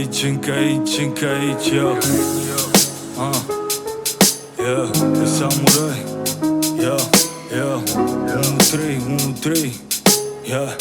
încă aici, yo. Yeah, e samurai. Yeah, 1-3, yeah,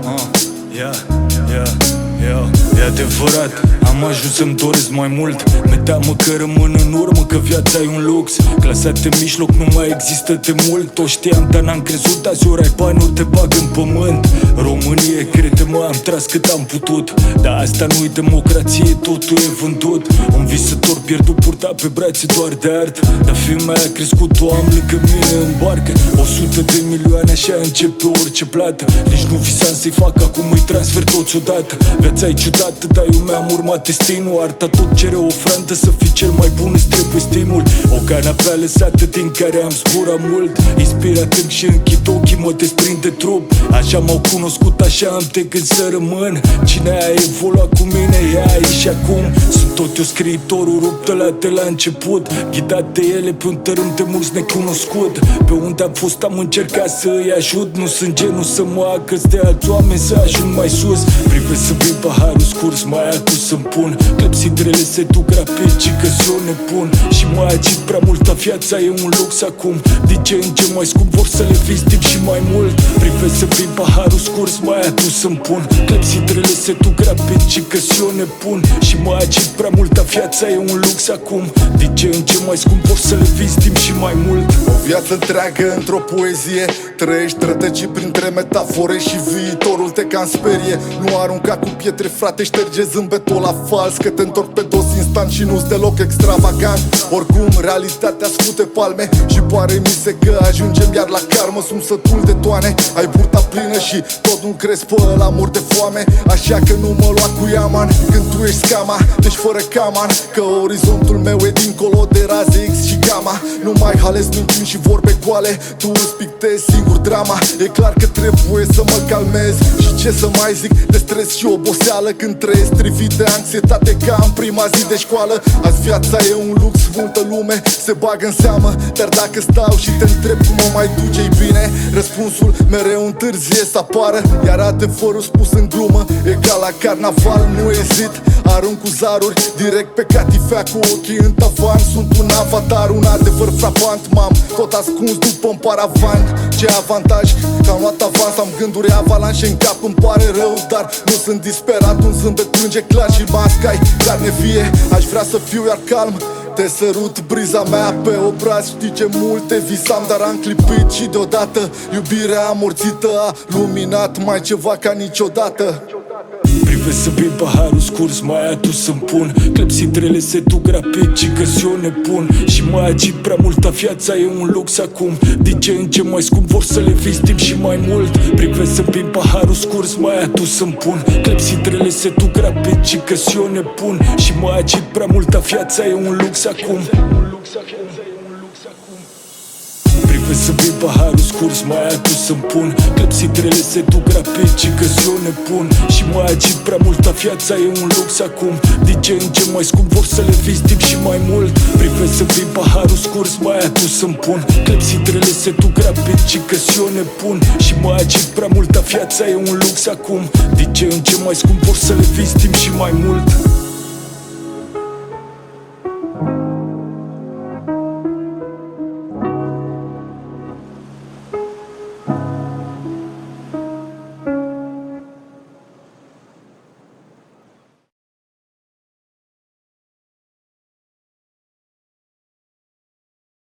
e adevărat, am ajuns să-mi doresc mai mult. Mi-e teamă că rămân în urmă, că viața e un lux. Clasat în mijloc nu mai există de mult. O știam, dar n-am crezut, azi ori ai bani, ori te bag în pământ. Românie, crede-mă, am tras cât am putut. Dar asta nu-i democrație, totul e vândut. Un visător pierdut purta pe brațe doar de art. Dar fiul meu a crescut, o am lângă mine în barcă. 100 de milioane, așa începe orice plată. Nici nu visam să-i fac, acum îi transfer toți odată. Viața e ciudată, dar eu mi-am urmat destinul. Arta tot cere o ofrandă, să fii cel mai bun îți trebuie stimul. O canapea lăsată din care am zburat mult. Inspirat când și închid ochii, mă desprinde trup. Așa m-au cunoscut, așa am de gând să rămân. Cine a evoluat cu mine e aici și acum. Sunt tot eu scriitorul rupt de la început. Ghidat de ele pe un tărâm de mulți necunoscut. Pe unde am fost am încercat să îi ajut. Nu sunt genul să mă acăs de alți oameni, să ajung mai sus. Privesc să vin paharul scurs, mai acus să-mi pun. Clepsidrele se duc rapid, ci că eu nebun. Și mai agit prea multă, viața e un lux acum. Din ce în ce mai scump vor să le fiți timp și mai mult. Privesc să vin paharul scurs, mai adus să-mi pun. Clepsidrele se duc rapid, ci că eu nebun. Și mai agit prea multă, viața e un lux acum. Din ce în ce mai scump vor să le fiți timp și mai mult. O viață întreagă într-o poezie. Trăiești rătăcit printre metafore și viitorul te cam sperie. Nu arunca cu pietre, frate, șterge zâmbetul la fals, că te întorc pe dos instant și nu-s deloc extravagant. Oricum, realitatea sfute palme și pare mise că ajungem iar la karmă. Sunt sătul de toane, ai burta plină și tot nu crezi pe ăla mor de foame. Așa că nu mă lua cu iaman când tu ești scama, deci fără caman. Că orizontul meu e dincolo de raze X și gamma. Nu mai hales minciuni și vorbe goale, tu îți pictezi singur drama. E clar că trebuie să mă calmez. Și ce să mai zic de stres și oboseală când trăiesc trivit de anxietate ca în prima zi de școală. Azi viața e un lux, multă lume se bagă în seamă. Dar dacă stau și te întreb cum mă mai duce-i bine, răspunsul mereu întârzie să apară. Iar adevărul spus în glumă e ca la carnaval, nu ezit. Arunc cu zaruri direct pe catifea cu ochii în tavan. Sunt un avatar, un adevăr frapant. M-am tot ascuns după un paravan. Ce avantaj că am luat avans, am gânduri avalanșe în cap, îmi pare rău, dar nu sunt disperat. Un zâmbet plânge clar și masca-i carne vie. Aș vrea să fiu iar calm. Te sărut briza mea pe obraz. Știi ce multe visam, dar am clipit și deodată iubirea amorțită a luminat mai ceva ca niciodată. Privesc să vin paharul scurs, mai adus să-mi pun. Clepsidrele se duc rapid, ci că eu nebun. Și mai agit prea multă, viața e un lux acum. Din ce în ce mai scump vor să le fiți timp și mai mult. Privesc să vin paharul scurs, mai adus să-mi pun. Clepsidrele se duc rapid, ci că eu nebun. Și mai agit prea multă, viața e un lux acum. Privesc să vin paharul scurs, mai adus să-mi pun. Clepsidrele se duc rapid, ci că eu nebun. Și mai agit prea multă, viața e un lux acum. Din ce în ce mai scump vor să le fiți timp și mai mult. Privesc să vin paharul scurs, mai adus să-mi pun. Clepsidrele se duc rapid, ci că eu nebun. Și mai agit prea multă, viața e un lux acum. Din ce în ce mai scump vor să le fiți timp și mai mult.